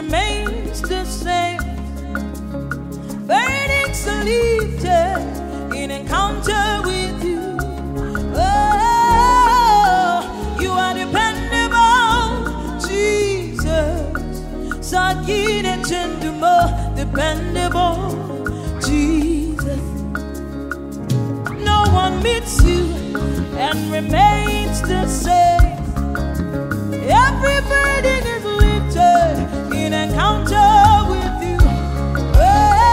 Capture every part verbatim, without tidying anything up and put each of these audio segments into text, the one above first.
remains the same. Burdens are lifted in encounter with you. Oh, you are dependable, Jesus. Sagin and Chenduma, dependable, Jesus. No one meets you and remains the same. Every burden is lifted in encounter with you. Oh,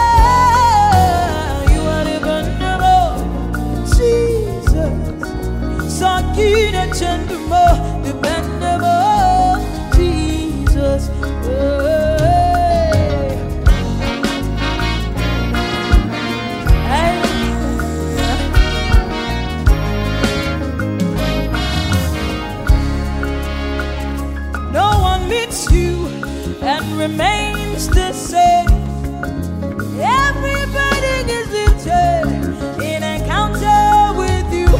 you are dependable, Jesus. Sagin and Chenduma, dependable, Jesus. Oh. You and remains the same. Every burden is lifted in encounter with you.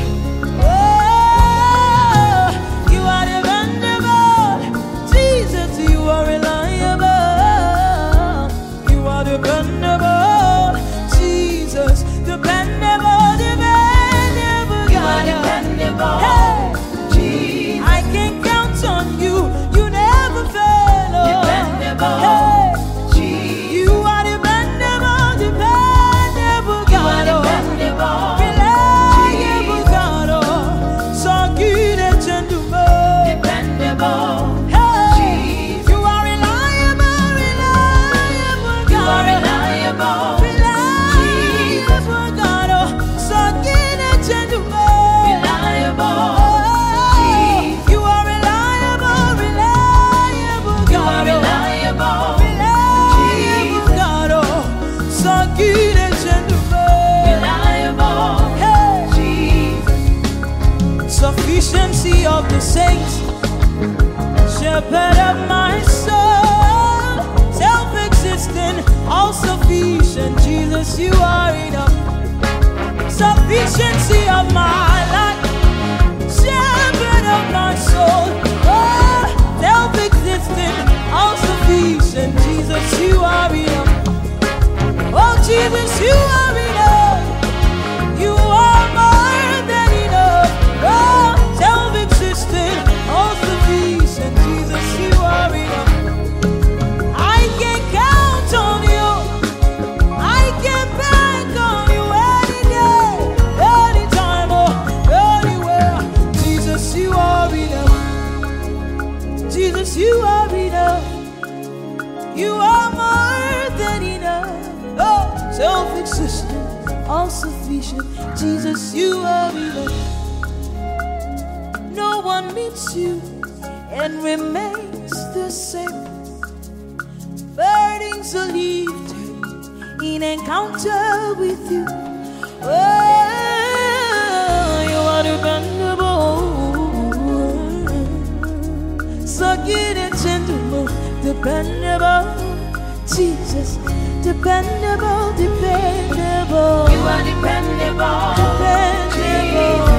Oh, you are dependable, Jesus. You are reliable. You are dependable, Jesus. Dependable, dependable. You are dependable, hey, Jesus. I can count on you. Dependable, Jesus. You are dependable, dependable God. You are dependable, reliable God. So good and dependable. Hey, Jesus. you are reliable, reliable God. You are reliable, reliable God. So good and dependable. reliable. Sufficiency of the saints, shepherd of my soul, self-existent, all-sufficient, Jesus, you are enough. Sufficiency of my life, shepherd of my soul, oh, self-existent, all-sufficient, Jesus, you are enough. Oh, Jesus, you are enough. You are more than enough. Oh, self-existent, all-sufficient, Jesus, you are enough. I can count on you. I can bank on you any day, any time, or anywhere. Jesus, you are enough. Jesus, you are enough. You are more than enough. Oh, self-existent, all-sufficient, Jesus, you are enough. No one meets you and remains the same. Burdens are lifted in encounter with you. Oh, you are dependable, so good and gentle, dependable, Jesus, dependable, dependable. You are dependable, Dependable. Jesus.